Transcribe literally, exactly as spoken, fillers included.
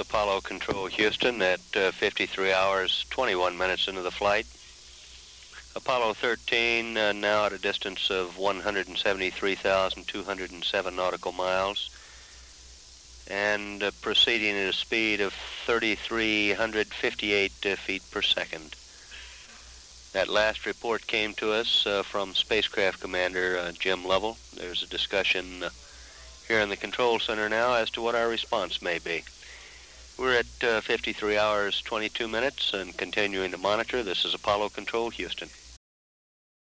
Apollo Control Houston at uh, fifty-three hours, twenty-one minutes into the flight. Apollo thirteen uh, now at a distance of one hundred seventy-three thousand two hundred seven nautical miles and uh, proceeding at a speed of three thousand three hundred fifty-eight uh, feet per second. That last report came to us uh, from Spacecraft Commander uh, Jim Lovell. There's a discussion uh, here in the control center now as to what our response may be. We're at uh, fifty-three hours, twenty-two minutes and continuing to monitor. This is Apollo Control Houston.